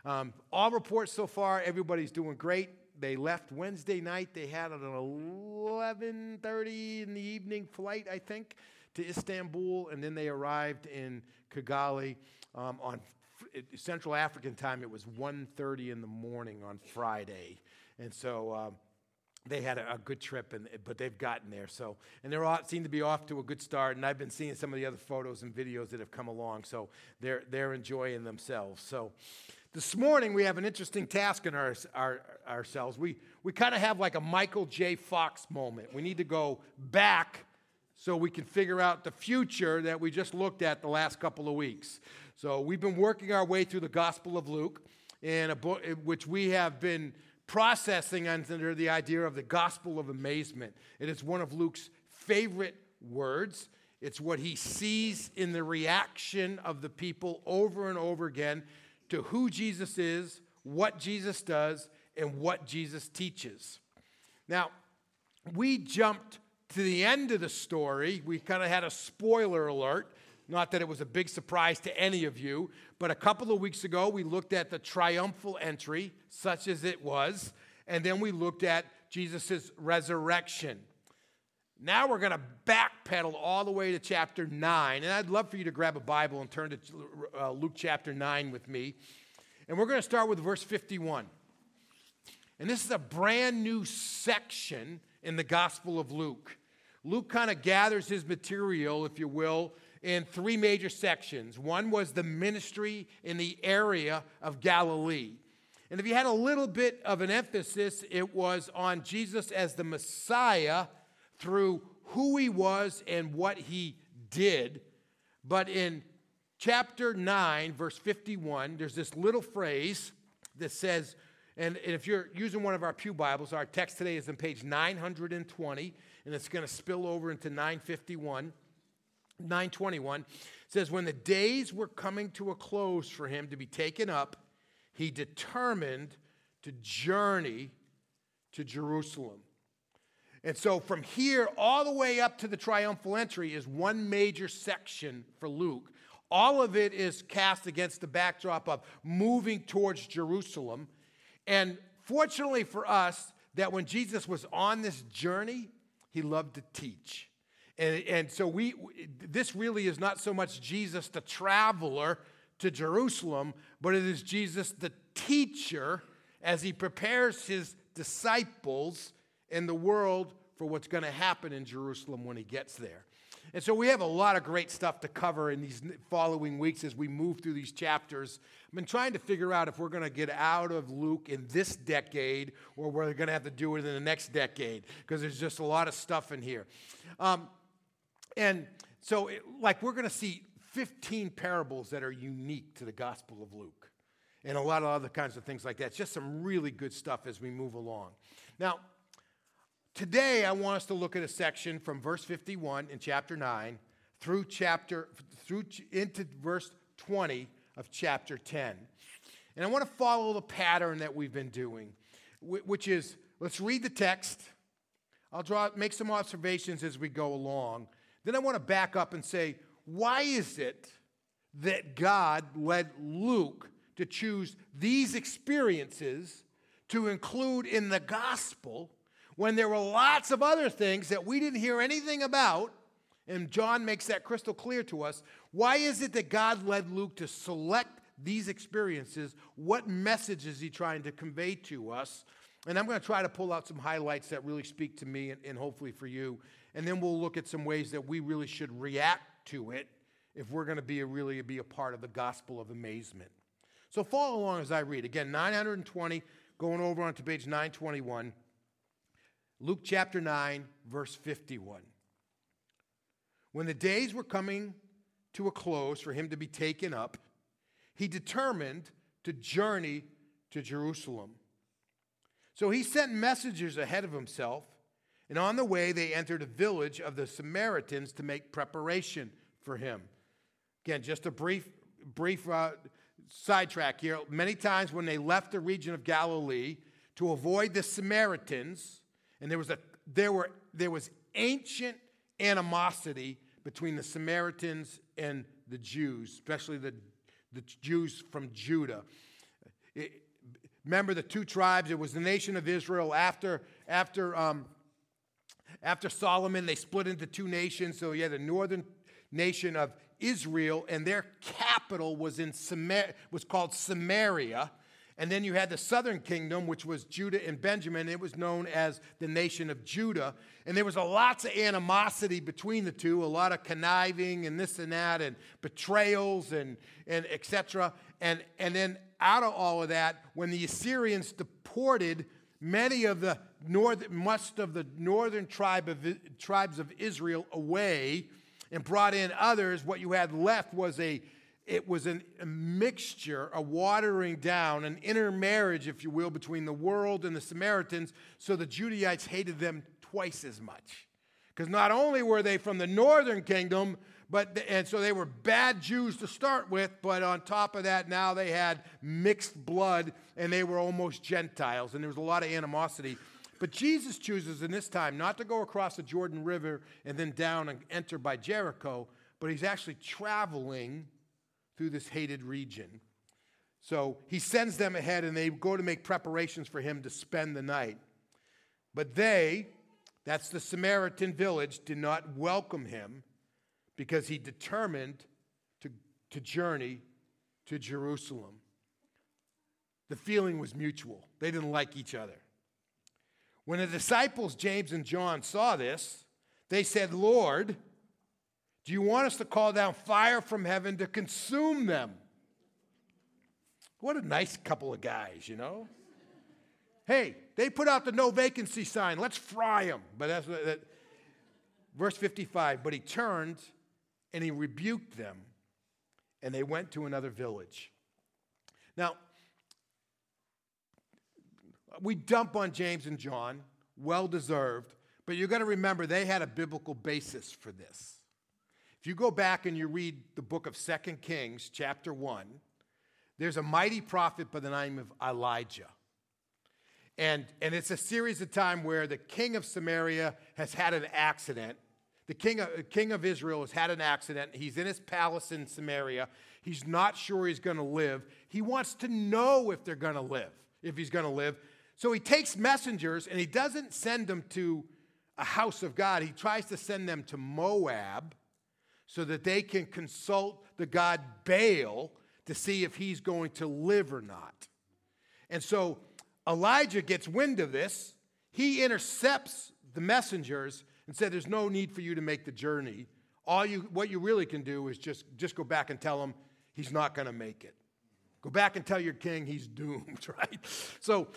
All reports so far, everybody's doing great. They left Wednesday night. They had an 11:30 in the evening flight, I think, to Istanbul, and then they arrived in Kigali on Central African time. It was 1:30 in the morning on Friday, and so they had a good trip, but they've gotten there. So, and seem to be off to a good start. And I've been seeing some of the other photos and videos that have come along. So they're enjoying themselves. So this morning we have an interesting task in ourselves. We kind of have like a Michael J. Fox moment. We need to go back so we can figure out the future that we just looked at the last couple of weeks. So we've been working our way through the Gospel of Luke, in a book which we have been processing under the idea of the gospel of amazement. It is one of Luke's favorite words. It's what he sees in the reaction of the people over and over again to who Jesus is, what Jesus does, and what Jesus teaches. Now, we jumped to the end of the story. We kind of had a spoiler alert. Not that it was a big surprise to any of you, but a couple of weeks ago, we looked at the triumphal entry, such as it was, and then we looked at Jesus' resurrection. Now we're going to backpedal all the way to chapter 9, and I'd love for you to grab a Bible and turn to Luke chapter 9 with me. And we're going to start with verse 51. And this is a brand new section in the Gospel of Luke. Luke kind of gathers his material, if you will, in three major sections. One was the ministry in the area of Galilee. And if you had a little bit of an emphasis, it was on Jesus as the Messiah through who he was and what he did. But in chapter 9, verse 51, there's this little phrase that says, and if you're using one of our pew Bibles, our text today is on page 920, and it's going to spill over into 921, says, when the days were coming to a close for him to be taken up, he determined to journey to Jerusalem. And so from here all the way up to the triumphal entry is one major section for Luke. All of it is cast against the backdrop of moving towards Jerusalem. And fortunately for us, that when Jesus was on this journey, he loved to teach. And so this really is not so much Jesus the traveler to Jerusalem, but it is Jesus the teacher as he prepares his disciples in the world for what's going to happen in Jerusalem when he gets there. And so we have a lot of great stuff to cover in these following weeks as we move through these chapters. I've been trying to figure out if we're going to get out of Luke in this decade or we're going to have to do it in the next decade because there's just a lot of stuff in here. And so, we're going to see 15 parables that are unique to the Gospel of Luke and a lot of other kinds of things like that. It's just some really good stuff as we move along. Now, today I want us to look at a section from verse 51 in chapter 9 through into verse 20 of chapter 10. And I want to follow the pattern that we've been doing, which is, let's read the text. I'll make some observations as we go along. Then I want to back up and say, why is it that God led Luke to choose these experiences to include in the gospel when there were lots of other things that we didn't hear anything about? And John makes that crystal clear to us. Why is it that God led Luke to select these experiences? What message is he trying to convey to us? And I'm going to try to pull out some highlights that really speak to me and hopefully for you. And then we'll look at some ways that we really should react to it if we're going to be a part of the gospel of amazement. So follow along as I read. Again, 920, going over onto page 921. Luke chapter 9, verse 51. When the days were coming to a close for him to be taken up, he determined to journey to Jerusalem. So he sent messengers ahead of himself, and on the way they entered a village of the Samaritans to make preparation for him. Again, just a brief sidetrack here. Many times when they left the region of Galilee to avoid the Samaritans, and there was ancient animosity between the Samaritans and the Jews, especially the Jews from Judah. Remember the two tribes? It was the nation of Israel. After Solomon, they split into two nations. So you had the northern nation of Israel, and their capital was called Samaria. And then you had the southern kingdom, which was Judah and Benjamin. It was known as the nation of Judah. And there was lots of animosity between the two, a lot of conniving and this and that, and betrayals and et cetera. And then out of all of that, when the Assyrians deported many of the northern tribes of Israel away and brought in others, what you had left was a mixture, a watering down, an intermarriage, if you will, between the world and the Samaritans, so the Judaites hated them twice as much. Because not only were they from the northern kingdom, and so they were bad Jews to start with, but on top of that, now they had mixed blood, and they were almost Gentiles, and there was a lot of animosity. But Jesus chooses in this time not to go across the Jordan River and then down and enter by Jericho, but he's actually traveling through this hated region. So he sends them ahead, and they go to make preparations for him to spend the night. But that's the Samaritan village, did not welcome him because he determined to journey to Jerusalem. The feeling was mutual. They didn't like each other. When the disciples, James and John, saw this, they said, "Lord, do you want us to call down fire from heaven to consume them?" What a nice couple of guys, you know? Hey, they put out the no vacancy sign. Let's fry them. But that's verse 55. But he turned and he rebuked them, and they went to another village. Now, we dump on James and John, well deserved, but you've got to remember they had a biblical basis for this. If you go back and you read the book of 2 Kings, chapter 1, there's a mighty prophet by the name of Elijah. And it's a series of time where the king of Samaria has had an accident. The king of Israel has had an accident. He's in his palace in Samaria. He's not sure he's going to live. He wants to know if they're going to live, if he's going to live. So he takes messengers, and he doesn't send them to a house of God. He tries to send them to Moab so that they can consult the god Baal to see if he's going to live or not. And so Elijah gets wind of this. He intercepts the messengers and said, "There's no need for you to make the journey. What you really can do is just go back and tell him he's not going to make it. Go back and tell your king he's doomed," right? So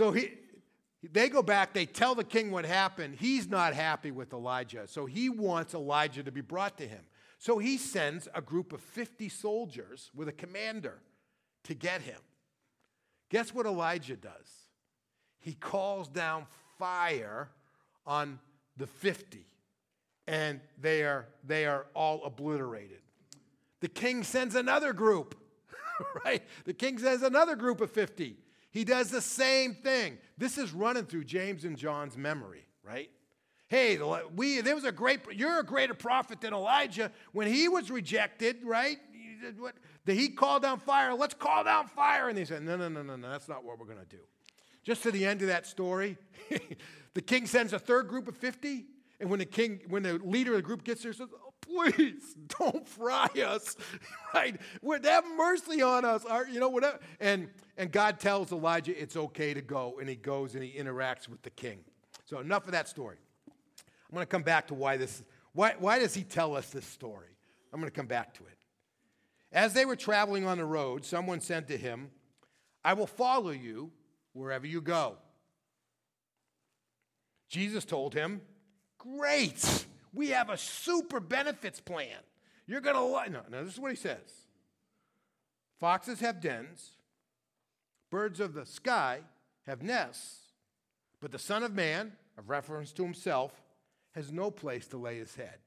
they go back, they tell the king what happened. He's not happy with Elijah, so he wants Elijah to be brought to him. So he sends a group of 50 soldiers with a commander to get him. Guess what Elijah does? He calls down fire on the 50, and they are all obliterated. The king sends another group, right? The king sends another group of 50. He does the same thing. This is running through James and John's memory, right? Hey, you're a greater prophet than Elijah. When he was rejected, right? He called down fire. Let's call down fire. And they said, no, that's not what we're going to do. Just to the end of that story, the king sends a third group of 50. And when the leader of the group gets there, says, "Oh, please don't fry us, right? Have mercy on us, whatever." And God tells Elijah it's okay to go, and he goes and he interacts with the king. So enough of that story. I'm going to come back to why does he tell us this story? I'm going to come back to it. As they were traveling on the road, someone said to him, "I will follow you wherever you go." Jesus told him, "Great, we have a super benefits plan. You're going to like." No, this is what he says. "Foxes have dens, birds of the sky have nests, but the Son of Man," a reference to himself, "has no place to lay his head."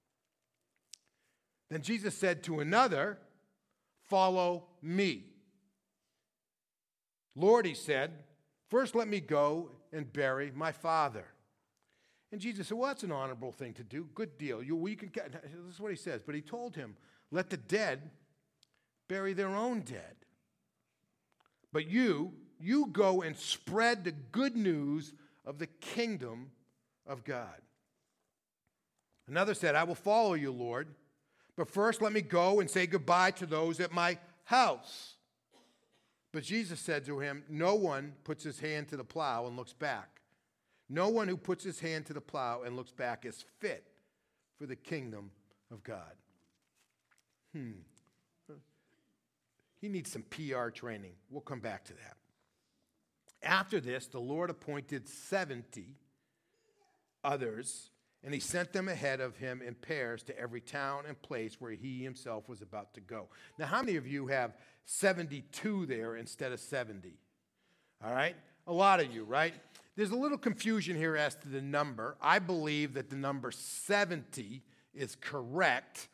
Then Jesus said to another, "Follow me." "Lord," he said, "first let me go and bury my father." And Jesus said, "Well, that's an honorable thing to do. Good deal. This is what he says. But he told him, "Let the dead bury their own dead." But you go and spread the good news of the kingdom of God. Another said, I will follow you, Lord, but first let me go and say goodbye to those at my house. But Jesus said to him, no one puts his hand to the plow and looks back. No one who puts his hand to the plow and looks back is fit for the kingdom of God. He needs some PR training. We'll come back to that. After this, the Lord appointed 70 others, and he sent them ahead of him in pairs to every town and place where he himself was about to go. Now, how many of you have 72 there instead of 70? All right? A lot of you, right? There's a little confusion here as to the number. I believe that the number 70 is correct,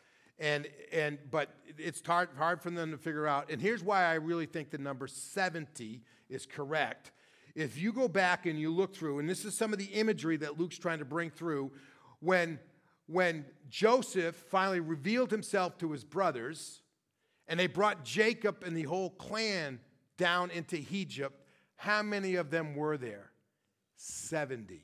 but it's hard for them to figure out. And here's why I really think the number 70 is correct. If you go back and you look through, and this is some of the imagery that Luke's trying to bring through, when Joseph finally revealed himself to his brothers, and they brought Jacob and the whole clan down into Egypt, how many of them were there? 70.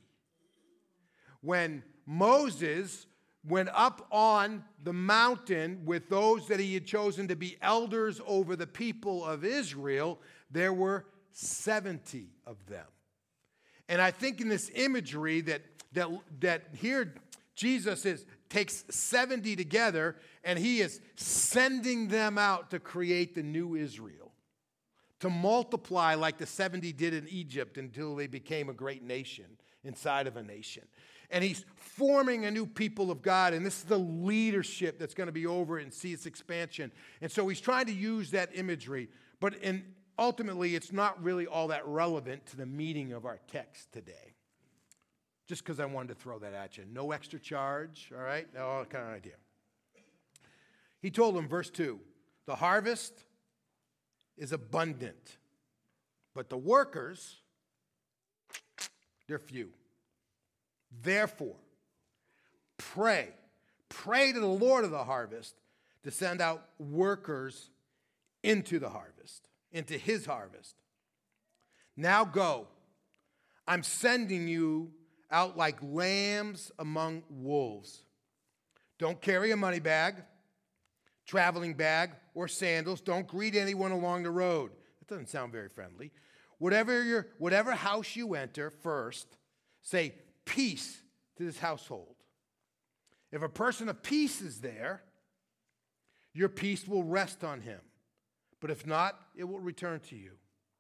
When Moses went up on the mountain with those that he had chosen to be elders over the people of Israel, there were 70 of them. And I think in this imagery that here Jesus takes 70 together and he is sending them out to create the new Israel, to multiply like the 70 did in Egypt until they became a great nation inside of a nation. And he's forming a new people of God, and this is the leadership that's going to be over it and see its expansion. And so he's trying to use that imagery, but ultimately it's not really all that relevant to the meaning of our text today. Just because I wanted to throw that at you. No extra charge, all right? No kind of idea. He told them, verse 2, the harvest is abundant, but the workers, they're few. Therefore, pray to the Lord of the harvest to send out workers into the harvest, into his harvest. Now go. I'm sending you out like lambs among wolves. Don't carry a money bag, traveling bag, or sandals. Don't greet anyone along the road. That doesn't sound very friendly. Whatever house you enter first, say peace to this household. If a person of peace is there, your peace will rest on him. But if not, it will return to you.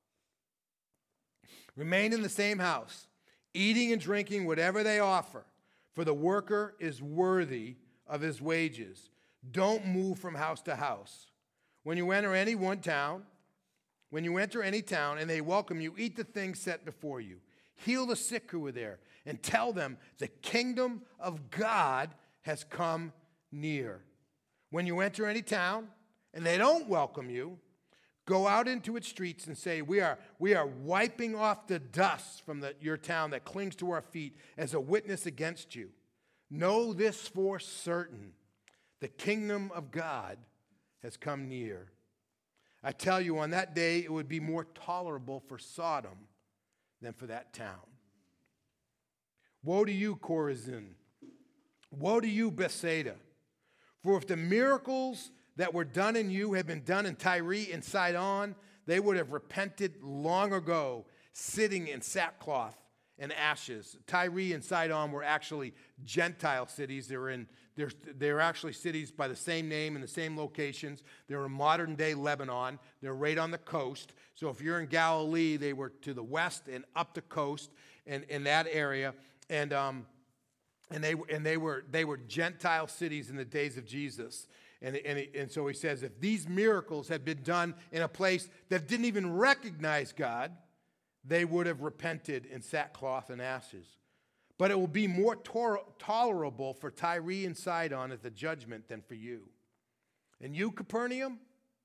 Remain in the same house, eating and drinking whatever they offer, for the worker is worthy of his wages. Don't move from house to house. When you enter any town, and they welcome you, eat the things set before you. Heal the sick who are there, and tell them the kingdom of God has come near. When you enter any town, and they don't welcome you, go out into its streets and say, we are wiping off the dust from your town that clings to our feet as a witness against you. Know this for certain. The kingdom of God has come near. I tell you, on that day, it would be more tolerable for Sodom than for that town. Woe to you, Chorazin! Woe to you, Bethsaida! For if the miracles that were done in you had been done in Tyre and Sidon, they would have repented long ago, sitting in sackcloth and ashes. Tyre and Sidon were actually Gentile cities. They're actually cities by the same name in the same locations. They're in modern-day Lebanon. They're right on the coast. So if you're in Galilee, they were to the west and up the coast and in that area. And they were Gentile cities in the days of Jesus. And so he says, if these miracles had been done in a place that didn't even recognize God, they would have repented in sackcloth and ashes. But it will be more tolerable for Tyre and Sidon at the judgment than for you. And you, Capernaum,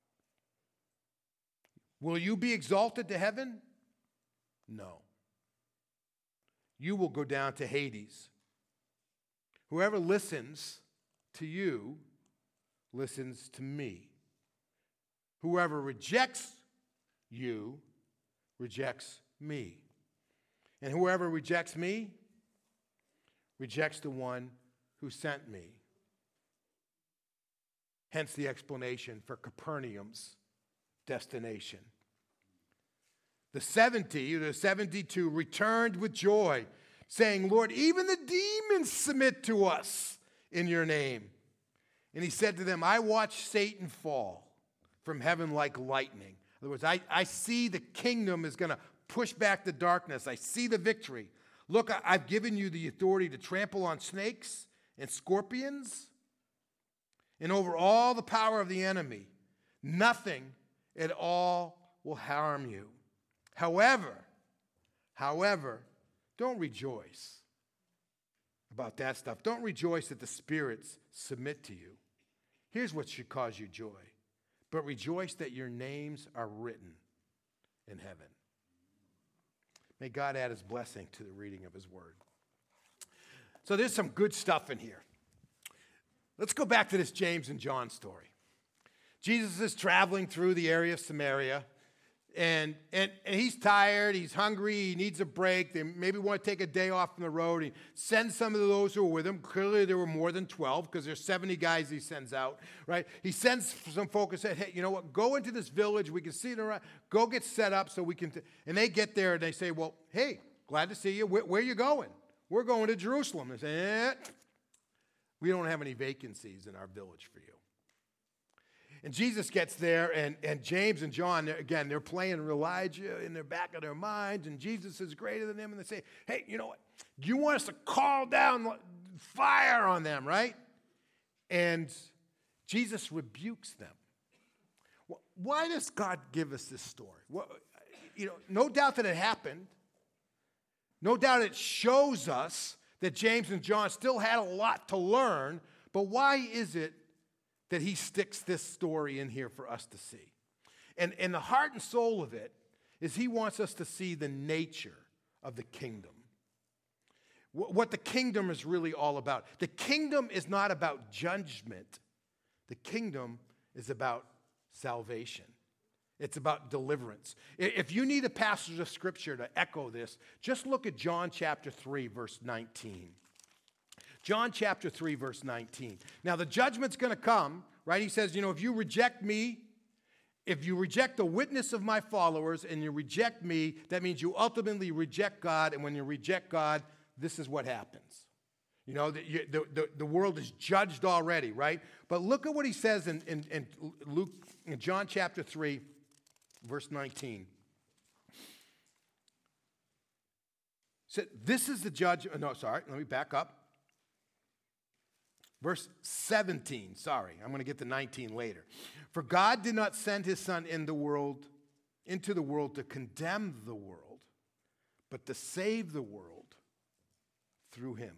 will you be exalted to heaven? No. You will go down to Hades. Whoever listens to you listens to me. Whoever rejects you rejects me. And whoever rejects me rejects the one who sent me. Hence the explanation for Capernaum's destination. The 70 or the 72 returned with joy, saying, Lord, even the demons submit to us in your name. And he said to them, I watched Satan fall from heaven like lightning. In other words, I see the kingdom is going to push back the darkness. I see the victory. Look, I've given you the authority to trample on snakes and scorpions and over all the power of the enemy. Nothing at all will harm you. However, don't rejoice about that stuff. Don't rejoice that the spirits submit to you. Here's what should cause you joy. But rejoice that your names are written in heaven. May God add his blessing to the reading of his word. So there's some good stuff in here. Let's go back to this James and John story. Jesus is traveling through the area of Samaria, and he's tired, he's hungry, he needs a break. They maybe want to take a day off from the road. He sends some of those who are with him. Clearly there were more than 12 because there's 70 guys he sends out, right? He sends some folk and said, hey, you know what, go into this village. We can see it around. Go get set up so we can. And they get there and they say, well, hey, glad to see you. Where are you going? We're going to Jerusalem. They say, we don't have any vacancies in our village for you. And Jesus gets there, and James and John, again, they're playing Elijah in the back of their minds, and Jesus is greater than them, and they say, hey, you know what? Do you want us to call down fire on them, right? And Jesus rebukes them. Why does God give us this story? Well, no doubt that it happened. No doubt it shows us that James and John still had a lot to learn, but why is it that he sticks this story in here for us to see? And the heart and soul of it is he wants us to see the nature of the kingdom. What the kingdom is really all about. The kingdom is not about judgment. The kingdom is about salvation. It's about deliverance. If you need a passage of scripture to echo this, just look at John chapter 3, verse 19. John chapter 3, verse 19. Now, the judgment's going to come, right? He says, if you reject me, if you reject the witness of my followers and you reject me, that means you ultimately reject God. And when you reject God, this is what happens. The world is judged already, right? But look at what he says in John chapter 3, verse 19. So this is the judgment. No, sorry, let me back up. Verse 17, sorry, I'm going to get to 19 later. For God did not send his son into the world to condemn the world, but to save the world through him.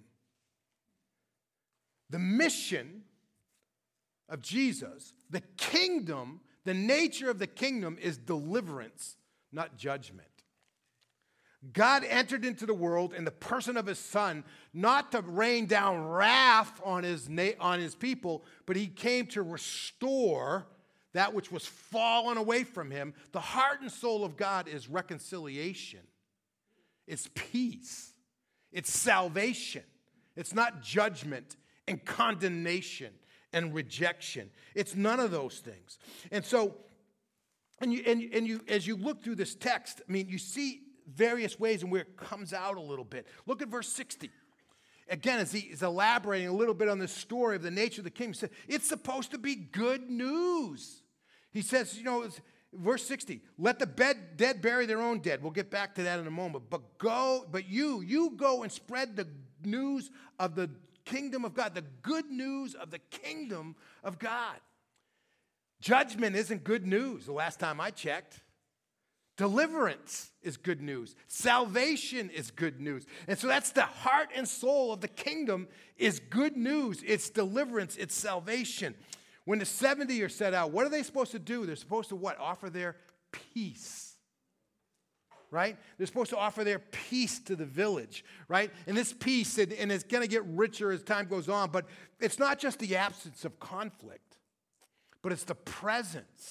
The mission of Jesus, the kingdom, the nature of the kingdom is deliverance, not judgment. God entered into the world in the person of his son, not to rain down wrath on his people, but he came to restore that which was fallen away from him. The heart and soul of God is reconciliation. It's peace. It's salvation. It's not judgment and condemnation and rejection. It's none of those things. And so, as you look through this text, you see various ways in where it comes out a little bit. Look at verse 60. Again, as he's elaborating a little bit on the story of the nature of the kingdom, he said, it's supposed to be good news. He says, verse 60, let the dead bury their own dead. We'll get back to that in a moment. But you go and spread the news of the kingdom of God, the good news of the kingdom of God. Judgment isn't good news the last time I checked. Deliverance is good news. Salvation is good news. And so that's the heart and soul of the kingdom is good news. It's deliverance. It's salvation. When the 70 are set out, what are they supposed to do? They're supposed to what? Offer their peace. Right? They're supposed to offer their peace to the village. Right? And this peace, and it's going to get richer as time goes on, but it's not just the absence of conflict, but it's the presence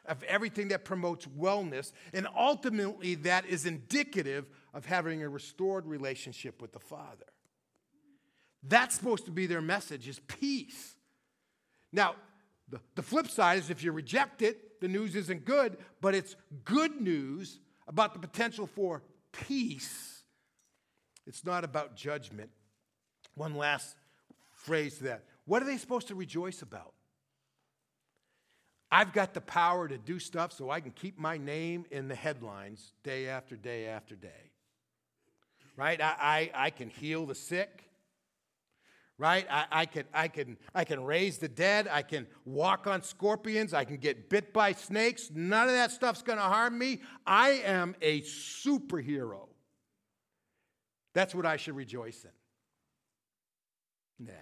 of everything that promotes wellness, and ultimately that is indicative of having a restored relationship with the Father. That's supposed to be their message, is peace. Now, the flip side is if you reject it, the news isn't good, but it's good news about the potential for peace. It's not about judgment. One last phrase to that. What are they supposed to rejoice about? I've got the power to do stuff so I can keep my name in the headlines day after day after day. Right? I can heal the sick. Right? I can raise the dead. I can walk on scorpions. I can get bit by snakes. None of that stuff's going to harm me. I am a superhero. That's what I should rejoice in. Yeah.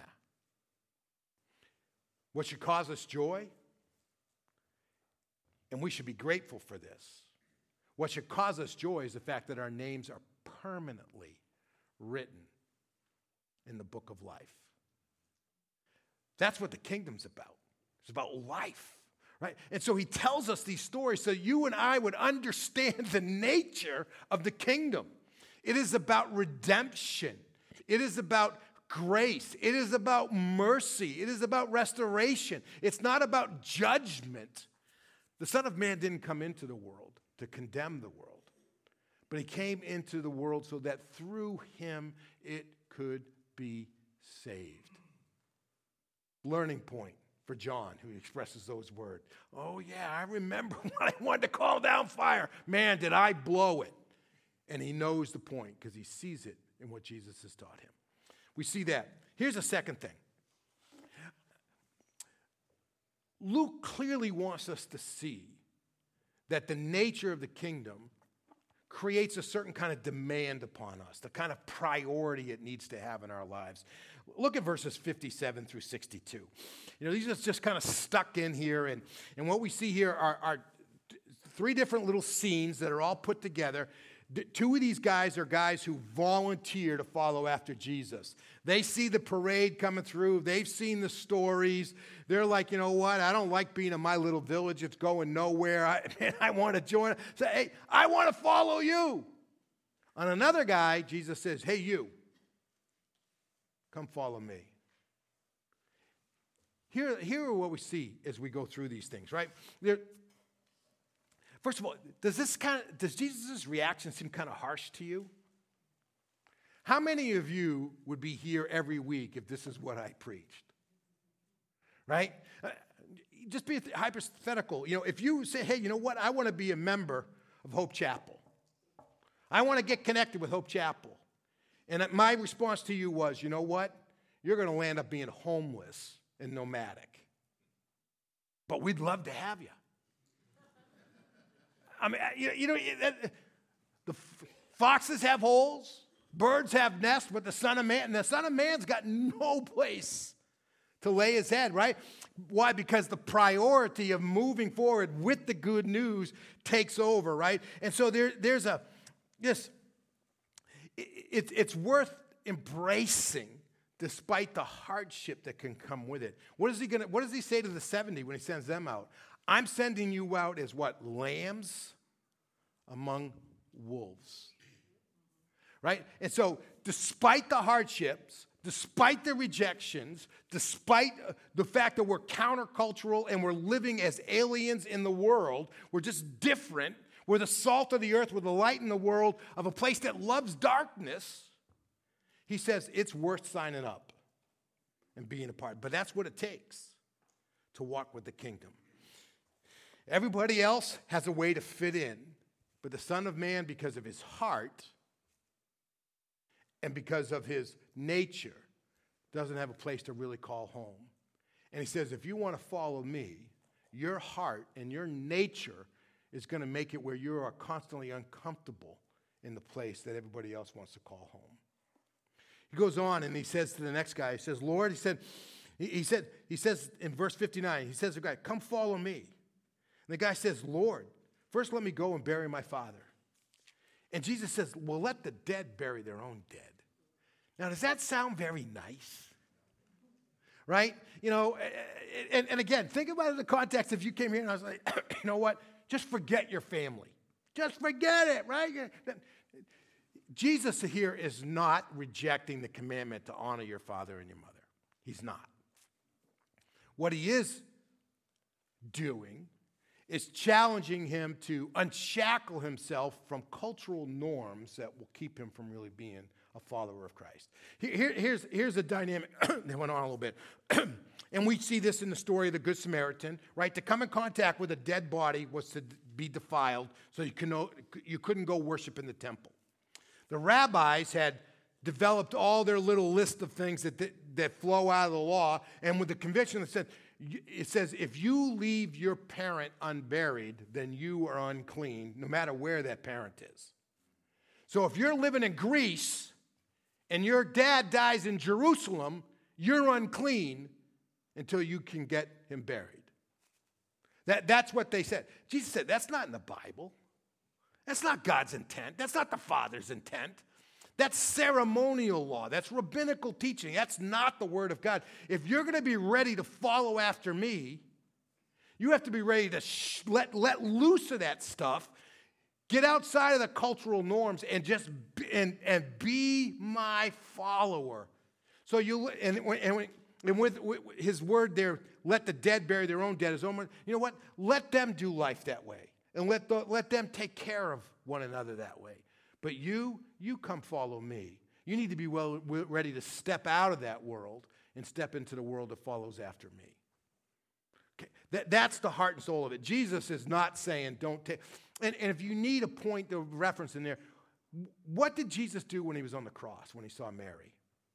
What should cause us joy? And we should be grateful for this. What should cause us joy is the fact that our names are permanently written in the book of life. That's what the kingdom's about. It's about life, right? And so he tells us these stories so you and I would understand the nature of the kingdom. It is about redemption. It is about grace. It is about mercy. It is about restoration. It's not about judgment. The Son of Man didn't come into the world to condemn the world, but he came into the world so that through him it could be saved. Learning point for John, who expresses those words. Oh, yeah, I remember when I wanted to call down fire. Man, did I blow it. And he knows the point because he sees it in what Jesus has taught him. We see that. Here's a second thing. Luke clearly wants us to see that the nature of the kingdom creates a certain kind of demand upon us, the kind of priority it needs to have in our lives. Look at verses 57 through 62. These are just kind of stuck in here, and what we see here are three different little scenes that are all put together. Two of these guys are guys who volunteer to follow after Jesus. They see the parade coming through. They've seen the stories. They're like, you know what? I don't like being in my little village. It's going nowhere. I want to join. Say, hey, I want to follow you. On another guy, Jesus says, hey, you, come follow me. Here are what we see as we go through these things, right? First of all, does Jesus' reaction seem kind of harsh to you? How many of you would be here every week if this is what I preached? Right? Just be hypothetical. If you say, hey, you know what? I want to be a member of Hope Chapel. I want to get connected with Hope Chapel. And my response to you was, you know what? You're going to land up being homeless and nomadic. But we'd love to have you. I mean, the foxes have holes, birds have nests, but the Son of Man's got no place to lay his head, right? Why? Because the priority of moving forward with the good news takes over, right? And so it's worth embracing despite the hardship that can come with it. What does he say to the 70 when he sends them out? I'm sending you out as what? Lambs among wolves. Right? And so, despite the hardships, despite the rejections, despite the fact that we're countercultural and we're living as aliens in the world, we're just different. We're the salt of the earth, we're the light in the world of a place that loves darkness. He says it's worth signing up and being a part. But that's what it takes to walk with the kingdom. Everybody else has a way to fit in, but the Son of Man, because of his heart and because of his nature, doesn't have a place to really call home. And he says, if you want to follow me, your heart and your nature is going to make it where you are constantly uncomfortable in the place that everybody else wants to call home. He goes on and he says to the next guy, he says, Lord, he says in verse 59, he says to the guy, come follow me. And the guy says, Lord, first let me go and bury my father. And Jesus says, well, let the dead bury their own dead. Now, does that sound very nice? right? You know, and again, think about it in the context if you came here and I was like, you know what? Just forget your family. Just forget it, right? Jesus here is not rejecting the commandment to honor your father and your mother. He's not. What he is doing is challenging him to unshackle himself from cultural norms that will keep him from really being a follower of Christ. Here's a dynamic that went on a little bit. And we see this in the story of the Good Samaritan, right? To come in contact with a dead body was to be defiled, so you couldn't go worship in the temple. The rabbis had developed all their little list of things that flow out of the law, and with the conviction it says, if you leave your parent unburied, then you are unclean, no matter where that parent is. So if you're living in Greece and your dad dies in Jerusalem, you're unclean until you can get him buried. That's what they said. Jesus said, that's not in the Bible. That's not God's intent. That's not the Father's intent. That's ceremonial law. That's rabbinical teaching. That's not the Word of God. If you're going to be ready to follow after me, you have to be ready to let loose of that stuff, get outside of the cultural norms, and just be my follower. So with his word there, let the dead bury their own dead. You know what? Let them do life that way, and let them take care of one another that way. But you come follow me. You need to be ready to step out of that world and step into the world that follows after me. Okay. That's the heart and soul of it. Jesus is not saying don't take. And if you need a point of reference in there, what did Jesus do when he was on the cross, when he saw Mary?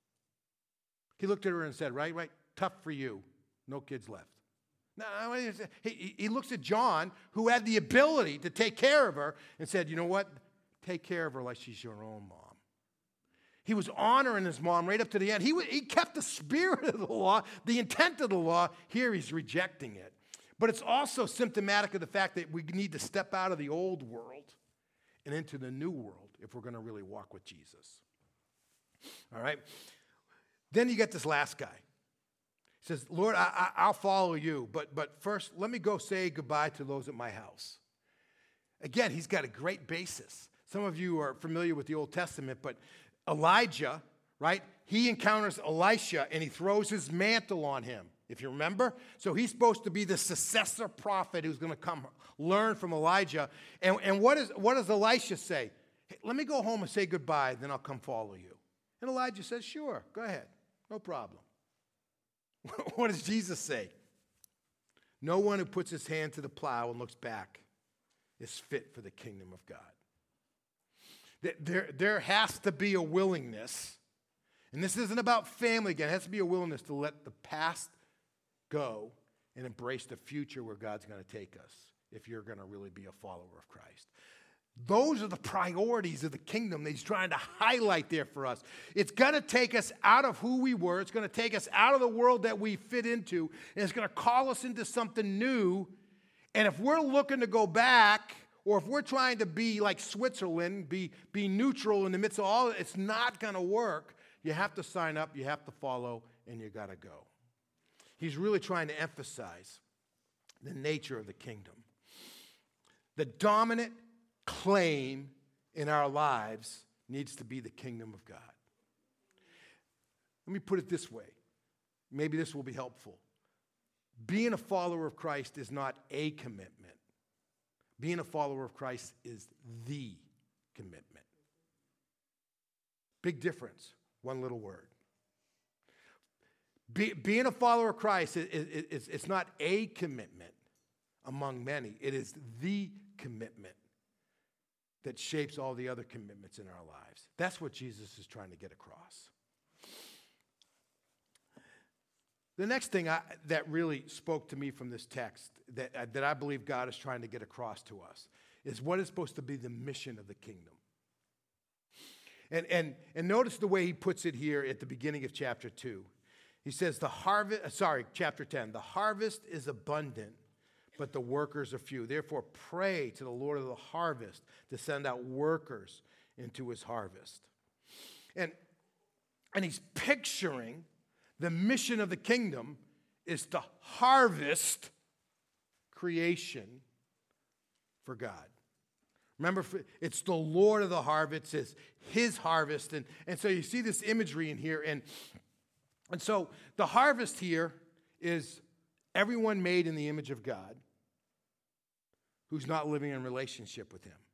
He looked at her and said, right, tough for you. No kids left. No, he looks at John, who had the ability to take care of her, and said, you know what? Take care of her like she's your own mom. He was honoring his mom right up to the end. He kept the spirit of the law, the intent of the law. Here he's rejecting it. But it's also symptomatic of the fact that we need to step out of the old world and into the new world if we're going to really walk with Jesus. All right? Then you get this last guy. He says, Lord, I'll follow you, but first let me go say goodbye to those at my house. Again, he's got a great basis. Some of you are familiar with the Old Testament, but Elijah, right? He encounters Elisha and he throws his mantle on him, if you remember. So he's supposed to be the successor prophet who's going to come learn from Elijah. And what does Elisha say? Hey, let me go home and say goodbye, then I'll come follow you. And Elijah says, sure, go ahead. No problem. What does Jesus say? No one who puts his hand to the plow and looks back is fit for the kingdom of God. There has to be a willingness, and this isn't about family again, it has to be a willingness to let the past go and embrace the future where God's going to take us if you're going to really be a follower of Christ. Those are the priorities of the kingdom that he's trying to highlight there for us. It's going to take us out of who we were. It's going to take us out of the world that we fit into, and it's going to call us into something new. And if we're looking to go back, or if we're trying to be like Switzerland, be neutral in the midst of all of it, it's not going to work. You have to sign up, you have to follow, and you got to go. He's really trying to emphasize the nature of the kingdom. The dominant claim in our lives needs to be the kingdom of God. Let me put it this way. Maybe this will be helpful. Being a follower of Christ is not a commitment. Being a follower of Christ is the commitment. Big difference, one little word. Being a follower of Christ it's not a commitment among many. It is the commitment that shapes all the other commitments in our lives. That's what Jesus is trying to get across. The next thing that really spoke to me from this text that I believe God is trying to get across to us is what is supposed to be the mission of the kingdom. And notice the way he puts it here at the beginning of chapter 2. He says chapter 10, the harvest is abundant, but the workers are few. Therefore, pray to the Lord of the harvest to send out workers into his harvest. And he's picturing The mission of the kingdom is to harvest creation for God. Remember, it's the Lord of the harvest, it's his harvest. And so you see this imagery in here. And so the harvest here is everyone made in the image of God who's not living in relationship with him.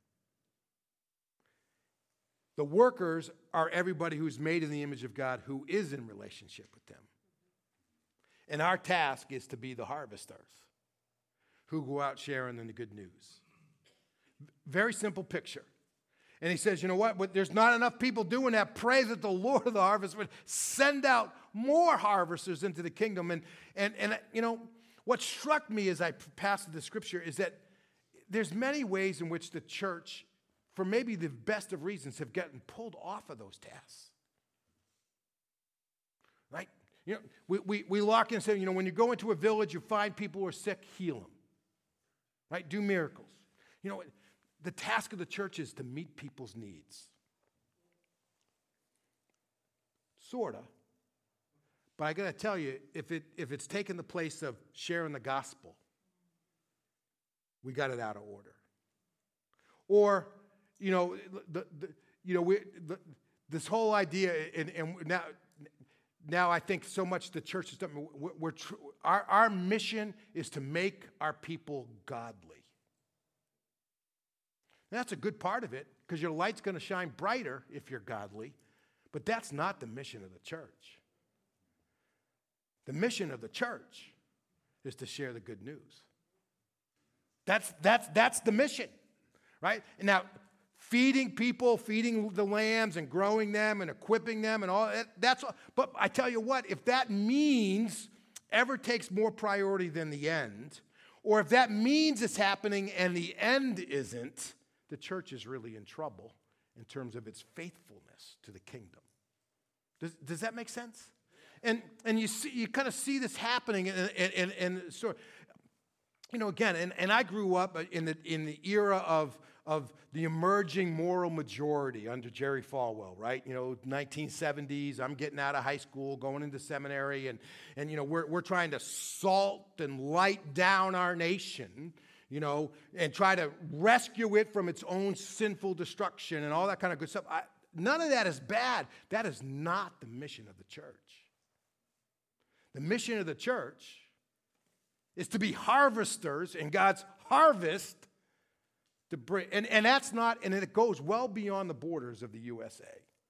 The workers are everybody who's made in the image of God who is in relationship with them. And our task is to be the harvesters who go out sharing the good news. Very simple picture. And he says, you know what? There's not enough people doing that. Pray that the Lord of the harvest would send out more harvesters into the kingdom. And you know, what struck me as I passed the scripture is that there's many ways in which the church, for maybe the best of reasons, have gotten pulled off of those tasks. Right? You know, we lock in and say, you know, when you go into a village, you find people who are sick, heal them. Right? Do miracles. You know, the task of the church is to meet people's needs. Sort of. But I got to tell you, if it's taken the place of sharing the gospel, we got it out of order. Or, you know, this whole idea, and now I think so much the church is done. Our mission is to make our people godly. And that's a good part of it, because your light's going to shine brighter if you're godly, but that's not the mission of the church. The mission of the church is to share the good news. That's the mission, right? And now, feeding people, feeding the lambs and growing them and equipping them and all that, that's all. But I tell you what, if that means ever takes more priority than the end, or if that means it's happening and the end isn't, the church is really in trouble in terms of its faithfulness to the kingdom. Does that make sense? And you kind of see this happening and so, you know, again, and I grew up in the era of the emerging moral majority under Jerry Falwell, right? You know, 1970s, I'm getting out of high school, going into seminary, and you know, we're trying to salt and light down our nation, you know, and try to rescue it from its own sinful destruction and all that kind of good stuff. None of that is bad. That is not the mission of the church. The mission of the church is to be harvesters in God's harvest to bring, and that's not, and it goes well beyond the borders of the USA.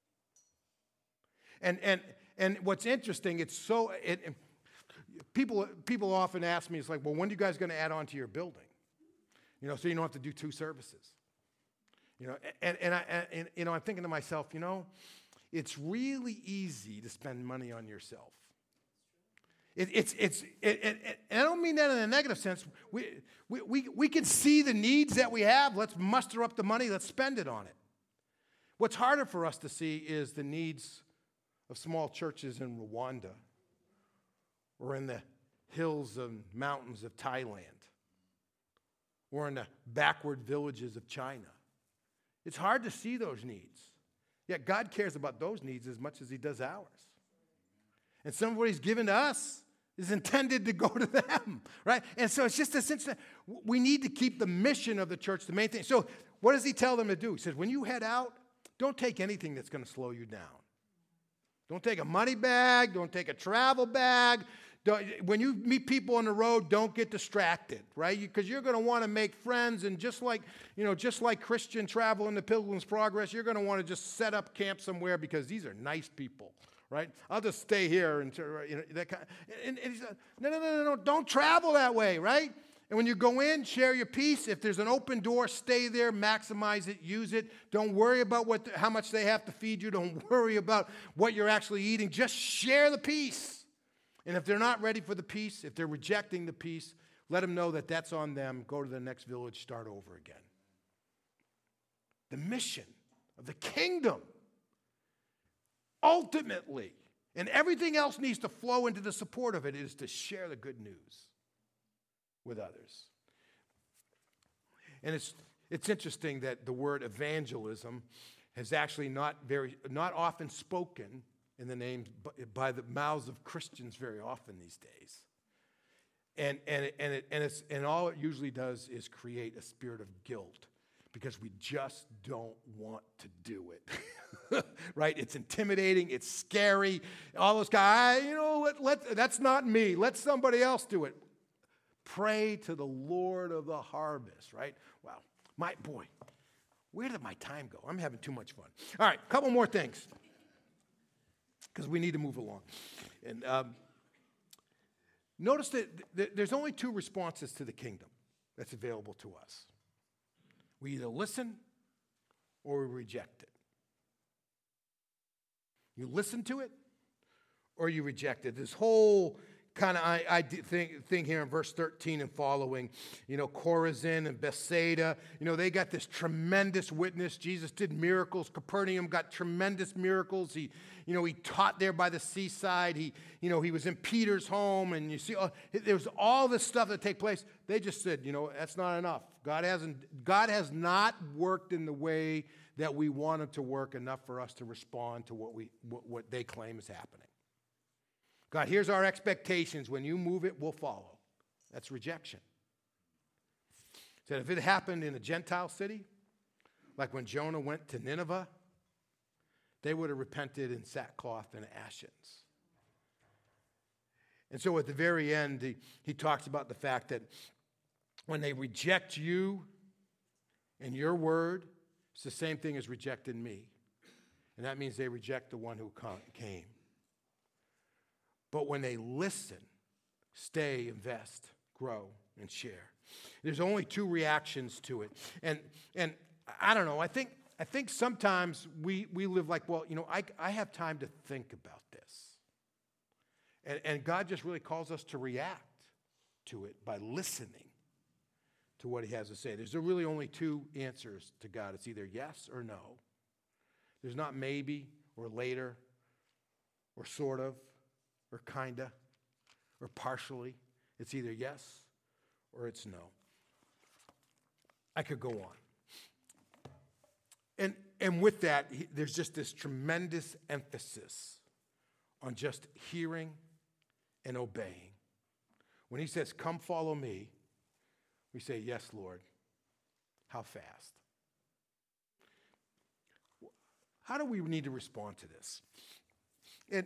And what's interesting, it's so, people often ask me, it's like, well, when are you guys going to add on to your building? You know, so you don't have to do 2 services. You know, and you know, I'm thinking to myself, you know, it's really easy to spend money on yourself. And I don't mean that in a negative sense. We can see the needs that we have. Let's muster up the money. Let's spend it on it. What's harder for us to see is the needs of small churches in Rwanda or in the hills and mountains of Thailand or in the backward villages of China. It's hard to see those needs. Yet God cares about those needs as much as he does ours. And some of what he's given to us is intended to go to them, right? And so it's just a sense that we need to keep the mission of the church the main thing. So what does he tell them to do? He says, when you head out, don't take anything that's going to slow you down. Don't take a money bag. Don't take a travel bag. When you meet people on the road, don't get distracted, right? Because you're going to want to make friends, and just like Christian travel in the Pilgrim's Progress, you're going to want to just set up camp somewhere because these are nice people, right? I'll just stay here and you know that kind. And he said, no, don't travel that way, right? And when you go in, share your peace. If there's an open door, stay there, maximize it, use it. Don't worry about how much they have to feed you. Don't worry about what you're actually eating. Just share the peace. And if they're not ready for the peace, if they're rejecting the peace, let them know that that's on them. Go to the next village, start over again. The mission of the kingdom, ultimately, and everything else needs to flow into the support of it, is to share the good news with others. And it's interesting that the word evangelism has actually not often spoken in the names by the mouths of Christians very often these days. And all it usually does is create a spirit of guilt because we just don't want to do it. Right? It's intimidating, it's scary. All those guys, that's not me. Let somebody else do it. Pray to the Lord of the harvest, right? Wow. Where did my time go? I'm having too much fun. All right, a couple more things because we need to move along. And notice that there's only two responses to the kingdom that's available to us. We either listen or we reject it. You listen to it or you reject it. This whole kind of thing here in verse 13 and following, Chorazin and Bethsaida, they got this tremendous witness. Jesus did miracles. Capernaum got tremendous miracles. He taught there by the seaside. He was in Peter's home, and you see, there was all this stuff that take place. They just said, that's not enough. God has not worked in the way that we want him to work enough for us to respond to what they claim is happening. God, here's our expectations. When you move it, we'll follow. That's rejection. Said if it happened in a Gentile city, like when Jonah went to Nineveh, they would have repented in sackcloth and ashes. And so at the very end, he talks about the fact that when they reject you and your word, it's the same thing as rejecting me. And that means they reject the one who came. But when they listen, stay, invest, grow, and share. There's only two reactions to it. And I don't know, I think sometimes we live like, I have time to think about this. And God just really calls us to react to it by listening to what he has to say. There's really only two answers to God. It's either yes or no. There's not maybe or later or sort of or kinda or partially. It's either yes or it's no. I could go on. And with that, there's just this tremendous emphasis on just hearing and obeying. When he says, come follow me, we say, yes, Lord. How fast? How do we need to respond to this? And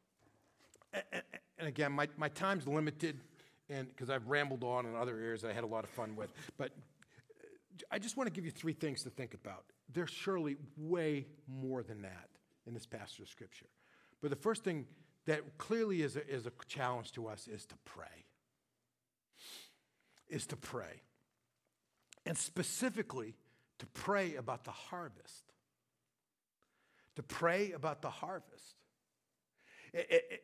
again, my time's limited, and because I've rambled on in other areas I had a lot of fun with. But I just want to give you three things to think about. There's surely way more than that in this passage of Scripture. But the first thing that clearly is a challenge to us is to pray. Is to pray. And specifically, to pray about the harvest. To pray about the harvest. It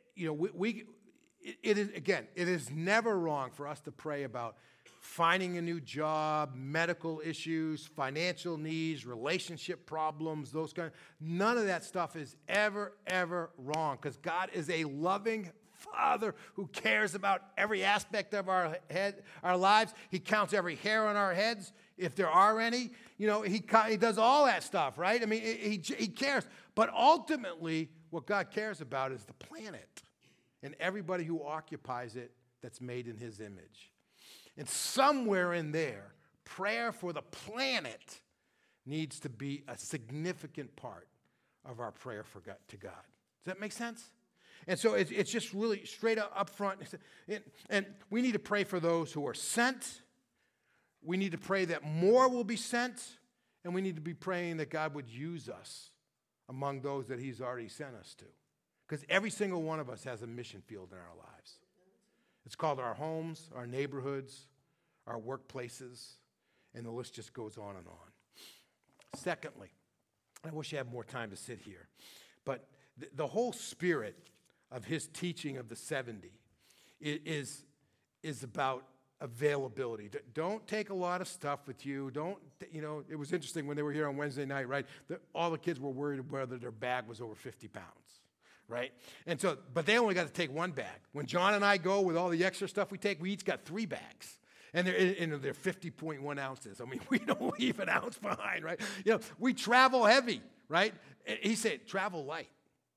is never wrong for us to pray about finding a new job, medical issues, financial needs, relationship problems, those kind of. None of that stuff is ever wrong, because God is a loving Father who cares about every aspect of our lives. He counts every hair on our heads, if there are any. He does all that stuff, right? I mean, he cares. But ultimately, what God cares about is the planet and everybody who occupies it that's made in his image. And somewhere in there, prayer for the planet needs to be a significant part of our prayer to God. Does that make sense? And so it's just really straight up front. And we need to pray for those who are sent. We need to pray that more will be sent. And we need to be praying that God would use us among those that he's already sent us to. Because every single one of us has a mission field in our lives. It's called our homes, our neighborhoods, our workplaces, and the list just goes on and on. Secondly, I wish I had more time to sit here, but the whole spirit of his teaching of the 70 is about availability. Don't take a lot of stuff with you. It was interesting when they were here on Wednesday night, right? All the kids were worried whether their bag was over 50 pounds. Right? And so, but they only got to take one bag. When John and I go with all the extra stuff we take, we each got 3 bags. And they're 50.1 ounces. I mean, we don't leave an ounce behind, right? We travel heavy, right? He said, travel light.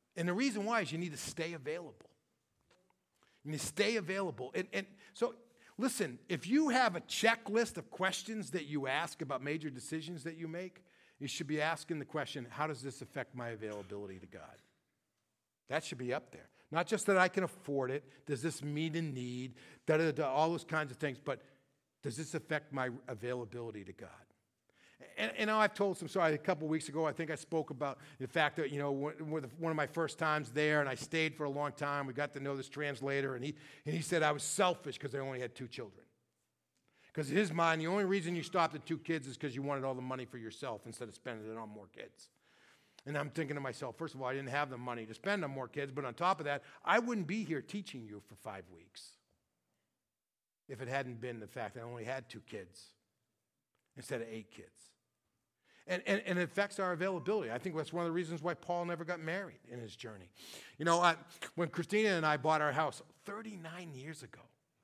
And the reason why is you need to stay available. You need to stay available. And so, listen, if you have a checklist of questions that you ask about major decisions that you make, you should be asking the question, how does this affect my availability to God? That should be up there. Not just that I can afford it. Does this meet a need? All those kinds of things. But does this affect my availability to God? And I've told some story. A couple of weeks ago, I think I spoke about the fact that, one of my first times there, and I stayed for a long time. We got to know this translator, and he said I was selfish because I only had 2 children. Because in his mind, the only reason you stopped at 2 kids is because you wanted all the money for yourself instead of spending it on more kids. And I'm thinking to myself, first of all, I didn't have the money to spend on more kids, but on top of that, I wouldn't be here teaching you for 5 weeks if it hadn't been the fact that I only had 2 kids instead of 8 kids. And it affects our availability. I think that's one of the reasons why Paul never got married in his journey. When Christina and I bought our house 29 years ago,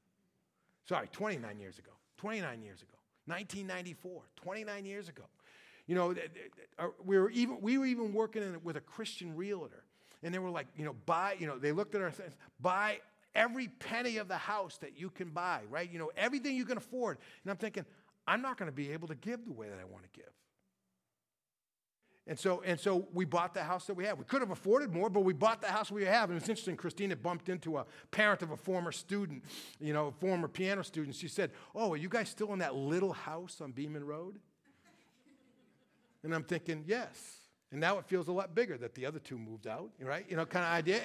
29 years ago, 1994, 29 years ago. We were even working with a Christian realtor, and they were like, they looked at us, buy every penny of the house that you can buy, right? Everything you can afford. And I'm thinking, I'm not going to be able to give the way that I want to give. And so we bought the house that we had. We could have afforded more, but we bought the house we have. And it's interesting, Christina bumped into a parent of a former student, a former piano student. She said, "Oh, are you guys still in that little house on Beeman Road?" And I'm thinking, yes. And now it feels a lot bigger that the other 2 moved out, right? Kind of idea.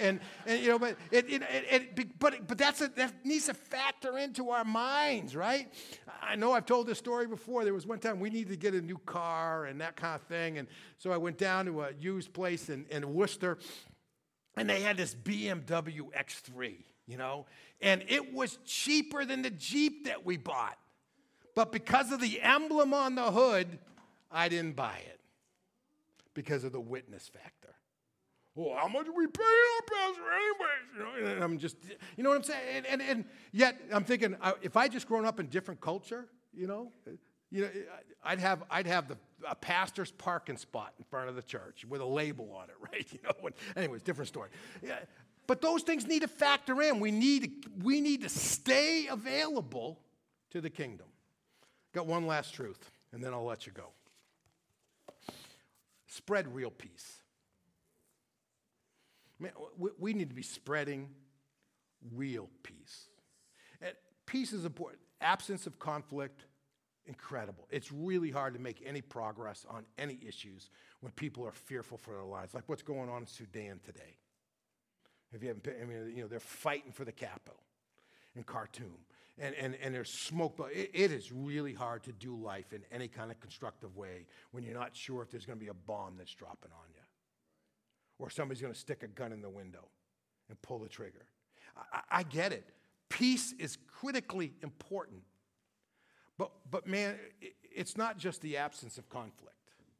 But that needs to factor into our minds, right? I know I've told this story before. There was one time we needed to get a new car and that kind of thing. And so I went down to a used place in Worcester, and they had this BMW X3, and it was cheaper than the Jeep that we bought. But because of the emblem on the hood, I didn't buy it. Because of the witness factor. Oh, how much are we paying our pastor anyways? And I'm just, you know what I'm saying? And yet I'm thinking, if I just grown up in different culture, I'd have a pastor's parking spot in front of the church with a label on it, right? Anyways, different story. Yeah, but those things need to factor in. We need to stay available to the kingdom. Got one last truth, and then I'll let you go. Spread real peace. Man, we need to be spreading real peace. And peace is important. Absence of conflict, incredible. It's really hard to make any progress on any issues when people are fearful for their lives, like what's going on in Sudan today. They're fighting for the capital in Khartoum. And there's smoke, but it is really hard to do life in any kind of constructive way when you're not sure if there's going to be a bomb that's dropping on you, or somebody's going to stick a gun in the window and pull the trigger. I get it. Peace is critically important. But man, it's not just the absence of conflict.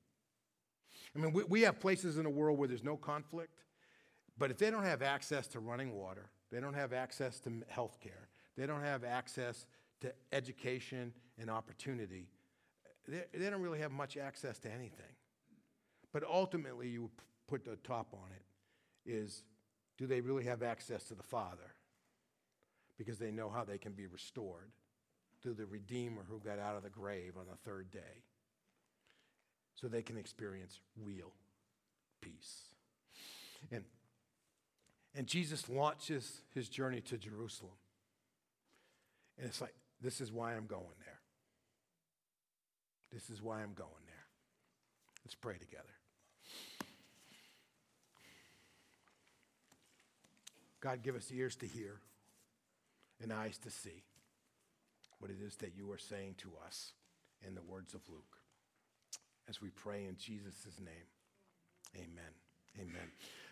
We have places in the world where there's no conflict, but if they don't have access to running water, they don't have access to health care, they don't have access to education and opportunity, they don't really have much access to anything. But ultimately, you put the top on it, is do they really have access to the Father? Because they know how they can be restored through the Redeemer who got out of the grave on the 3rd day, so they can experience real peace. And Jesus launches his journey to Jerusalem. And it's like, this is why I'm going there. This is why I'm going there. Let's pray together. God, give us ears to hear and eyes to see what it is that you are saying to us in the words of Luke. As we pray in Jesus' name, amen. Amen.